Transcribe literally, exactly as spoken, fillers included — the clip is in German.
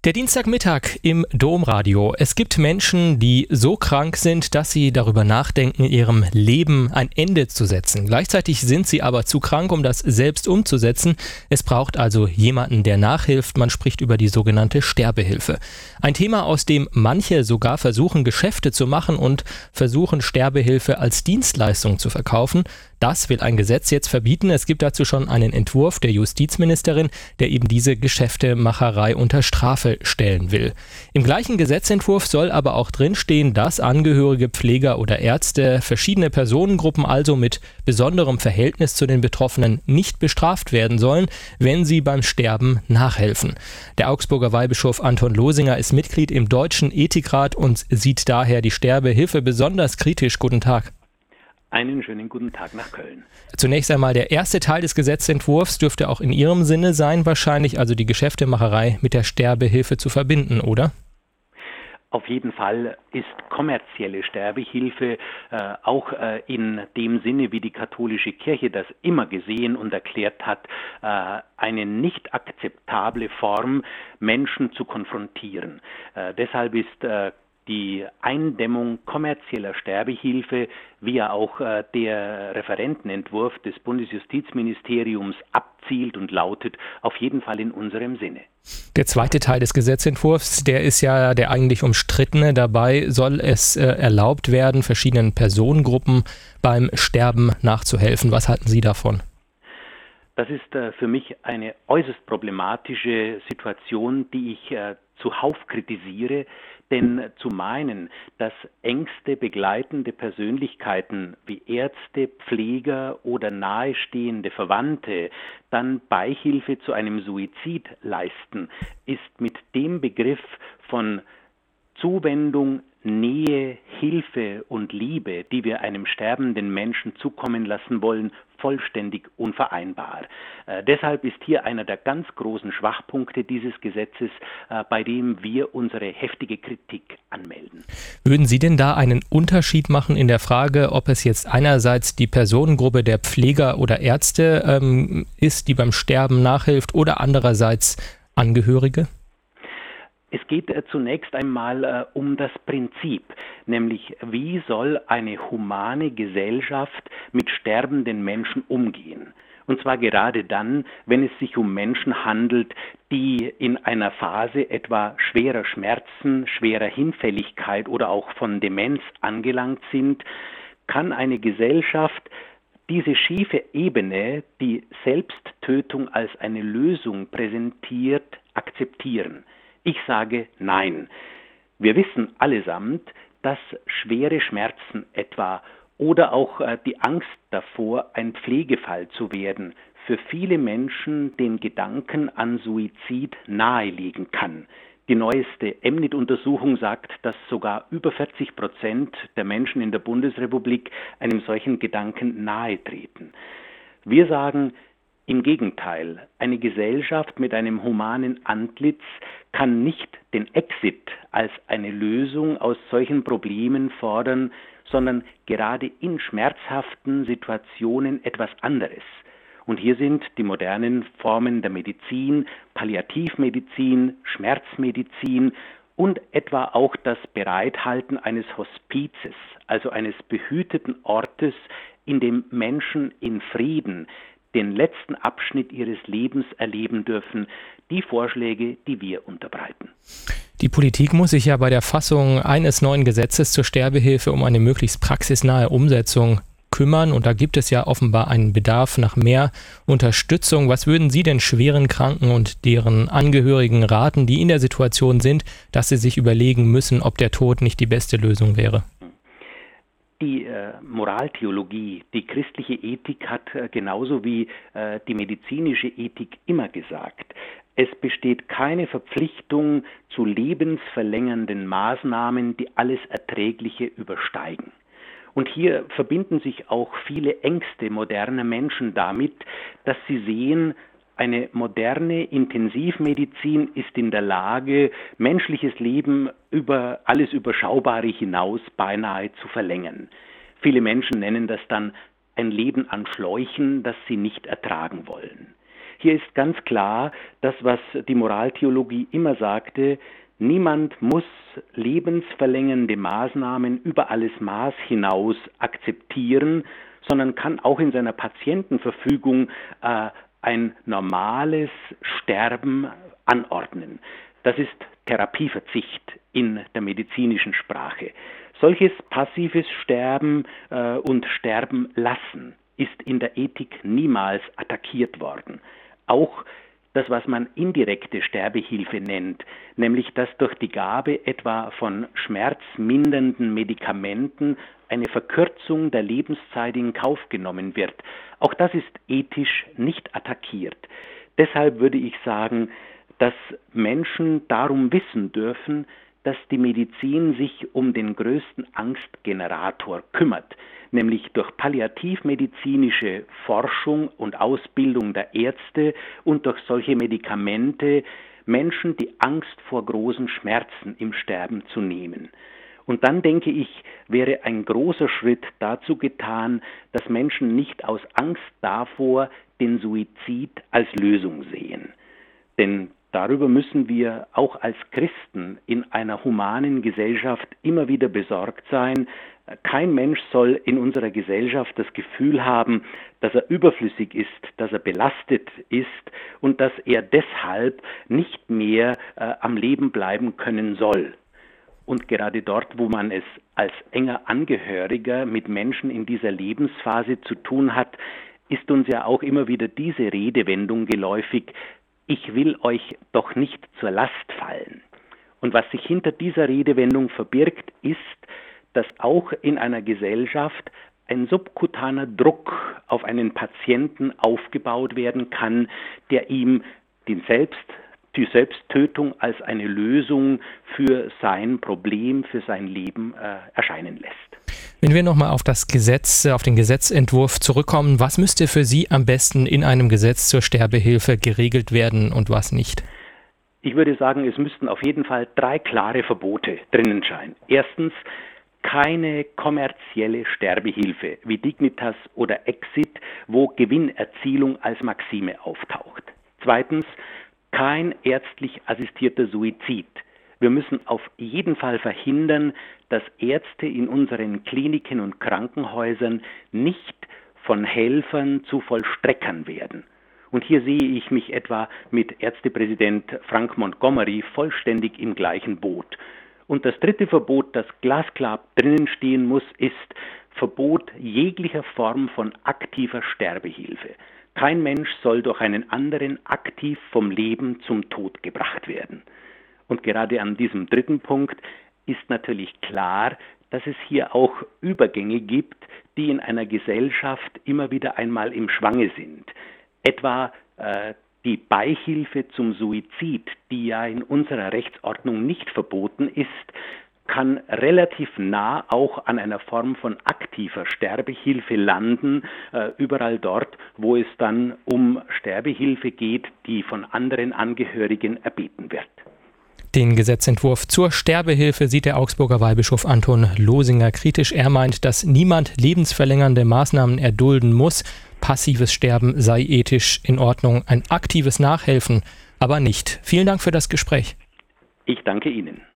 Der Dienstagmittag im Domradio. Es gibt Menschen, die so krank sind, dass sie darüber nachdenken, ihrem Leben ein Ende zu setzen. Gleichzeitig sind sie aber zu krank, um das selbst umzusetzen. Es braucht also jemanden, der nachhilft. Man spricht über die sogenannte Sterbehilfe. Ein Thema, aus dem manche sogar versuchen, Geschäfte zu machen und versuchen, Sterbehilfe als Dienstleistung zu verkaufen. Das will ein Gesetz jetzt verbieten. Es gibt dazu schon einen Entwurf der Justizministerin, der eben diese Geschäftemacherei unter Strafe stellen will. Im gleichen Gesetzentwurf soll aber auch drinstehen, dass Angehörige, Pfleger oder Ärzte, verschiedene Personengruppen also mit besonderem Verhältnis zu den Betroffenen nicht bestraft werden sollen, wenn sie beim Sterben nachhelfen. Der Augsburger Weihbischof Anton Losinger ist Mitglied im Deutschen Ethikrat und sieht daher die Sterbehilfe besonders kritisch. Guten Tag. Einen schönen guten Tag nach Köln. Zunächst einmal, der erste Teil des Gesetzentwurfs dürfte auch in Ihrem Sinne sein, wahrscheinlich also die Geschäftemacherei mit der Sterbehilfe zu verbinden, oder? Auf jeden Fall ist kommerzielle Sterbehilfe äh, auch äh, in dem Sinne, wie die katholische Kirche das immer gesehen und erklärt hat, äh, eine nicht akzeptable Form, Menschen zu konfrontieren. Äh, deshalb ist äh, die Eindämmung kommerzieller Sterbehilfe, wie ja auch äh, der Referentenentwurf des Bundesjustizministeriums abzielt und lautet, auf jeden Fall in unserem Sinne. Der zweite Teil des Gesetzentwurfs, der ist ja der eigentlich umstrittene. Dabei soll es äh, erlaubt werden, verschiedenen Personengruppen beim Sterben nachzuhelfen. Was halten Sie davon? Das ist äh, für mich eine äußerst problematische Situation, die ich äh, zuhauf kritisiere, denn zu meinen, dass engste begleitende Persönlichkeiten wie Ärzte, Pfleger oder nahestehende Verwandte dann Beihilfe zu einem Suizid leisten, ist mit dem Begriff von Zuwendung, Nähe, Hilfe und Liebe, die wir einem sterbenden Menschen zukommen lassen wollen, vollständig unvereinbar. Äh, deshalb ist hier einer der ganz großen Schwachpunkte dieses Gesetzes, äh, bei dem wir unsere heftige Kritik anmelden. Würden Sie denn da einen Unterschied machen in der Frage, ob es jetzt einerseits die Personengruppe der Pfleger oder Ärzte ähm, ist, die beim Sterben nachhilft, oder andererseits Angehörige? Es geht äh, zunächst einmal äh, um das Prinzip, nämlich wie soll eine humane Gesellschaft mit sterbenden Menschen umgehen? Und zwar gerade dann, wenn es sich um Menschen handelt, die in einer Phase etwa schwerer Schmerzen, schwerer Hinfälligkeit oder auch von Demenz angelangt sind, kann eine Gesellschaft diese schiefe Ebene, die Selbsttötung als eine Lösung präsentiert, akzeptieren. Ich sage nein. Wir wissen allesamt, dass schwere Schmerzen etwa oder auch äh, die Angst davor, ein Pflegefall zu werden, für viele Menschen den Gedanken an Suizid nahelegen kann. Die neueste EMNIT-Untersuchung sagt, dass sogar über vierzig Prozent der Menschen in der Bundesrepublik einem solchen Gedanken nahetreten. Wir sagen, im Gegenteil, eine Gesellschaft mit einem humanen Antlitz kann nicht den Exit als eine Lösung aus solchen Problemen fordern, sondern gerade in schmerzhaften Situationen etwas anderes. Und hier sind die modernen Formen der Medizin, Palliativmedizin, Schmerzmedizin und etwa auch das Bereithalten eines Hospizes, also eines behüteten Ortes, in dem Menschen in Frieden den letzten Abschnitt ihres Lebens erleben dürfen, die Vorschläge, die wir unterbreiten. Die Politik muss sich ja bei der Fassung eines neuen Gesetzes zur Sterbehilfe um eine möglichst praxisnahe Umsetzung kümmern. Und da gibt es ja offenbar einen Bedarf nach mehr Unterstützung. Was würden Sie denn schweren Kranken und deren Angehörigen raten, die in der Situation sind, dass sie sich überlegen müssen, ob der Tod nicht die beste Lösung wäre? Die äh, Moraltheologie, die christliche Ethik hat äh, genauso wie äh, die medizinische Ethik immer gesagt, es besteht keine Verpflichtung zu lebensverlängernden Maßnahmen, die alles Erträgliche übersteigen. Und hier verbinden sich auch viele Ängste moderner Menschen damit, dass sie sehen, eine moderne Intensivmedizin ist in der Lage, menschliches Leben über alles Überschaubare hinaus beinahe zu verlängern. Viele Menschen nennen das dann ein Leben an Schläuchen, das sie nicht ertragen wollen. Hier ist ganz klar das, was die Moraltheologie immer sagte: Niemand muss lebensverlängernde Maßnahmen über alles Maß hinaus akzeptieren, sondern kann auch in seiner Patientenverfügung äh, ein normales Sterben anordnen. Das ist Therapieverzicht in der medizinischen Sprache. Solches passives Sterben äh, und Sterben lassen ist in der Ethik niemals attackiert worden. Auch das, was man indirekte Sterbehilfe nennt, nämlich dass durch die Gabe etwa von schmerzmindernden Medikamenten eine Verkürzung der Lebenszeit in Kauf genommen wird. Auch das ist ethisch nicht attackiert. Deshalb würde ich sagen, dass Menschen darum wissen dürfen, dass die Medizin sich um den größten Angstgenerator kümmert, nämlich durch palliativmedizinische Forschung und Ausbildung der Ärzte und durch solche Medikamente Menschen die Angst vor großen Schmerzen im Sterben zu nehmen. Und dann, denke ich, wäre ein großer Schritt dazu getan, dass Menschen nicht aus Angst davor den Suizid als Lösung sehen. Denn darüber müssen wir auch als Christen in einer humanen Gesellschaft immer wieder besorgt sein. Kein Mensch soll in unserer Gesellschaft das Gefühl haben, dass er überflüssig ist, dass er belastet ist und dass er deshalb nicht mehr äh, am Leben bleiben können soll. Und gerade dort, wo man es als enger Angehöriger mit Menschen in dieser Lebensphase zu tun hat, ist uns ja auch immer wieder diese Redewendung geläufig: Ich will euch doch nicht zur Last fallen. Und was sich hinter dieser Redewendung verbirgt, ist, dass auch in einer Gesellschaft ein subkutaner Druck auf einen Patienten aufgebaut werden kann, der ihm den Selbst, die Selbsttötung als eine Lösung für sein Problem, für sein Leben äh, erscheinen lässt. Wenn wir nochmal auf das Gesetz, auf den Gesetzentwurf zurückkommen, was müsste für Sie am besten in einem Gesetz zur Sterbehilfe geregelt werden und was nicht? Ich würde sagen, es müssten auf jeden Fall drei klare Verbote drinnen sein. Erstens, keine kommerzielle Sterbehilfe wie Dignitas oder Exit, wo Gewinnerzielung als Maxime auftaucht. Zweitens, kein ärztlich assistierter Suizid. Wir müssen auf jeden Fall verhindern, dass Ärzte in unseren Kliniken und Krankenhäusern nicht von Helfern zu Vollstreckern werden. Und hier sehe ich mich etwa mit Ärztepräsident Frank Montgomery vollständig im gleichen Boot. Und das dritte Verbot, das glasklar drinnen stehen muss, ist Verbot jeglicher Form von aktiver Sterbehilfe. Kein Mensch soll durch einen anderen aktiv vom Leben zum Tod gebracht werden. Und gerade an diesem dritten Punkt ist natürlich klar, dass es hier auch Übergänge gibt, die in einer Gesellschaft immer wieder einmal im Schwange sind. Etwa äh, die Beihilfe zum Suizid, die ja in unserer Rechtsordnung nicht verboten ist, kann relativ nah auch an einer Form von aktiver Sterbehilfe landen, äh, überall dort, wo es dann um Sterbehilfe geht, die von anderen Angehörigen erbeten wird. Den Gesetzentwurf zur Sterbehilfe sieht der Augsburger Weihbischof Anton Losinger kritisch. Er meint, dass niemand lebensverlängernde Maßnahmen erdulden muss. Passives Sterben sei ethisch in Ordnung, ein aktives Nachhelfen aber nicht. Vielen Dank für das Gespräch. Ich danke Ihnen.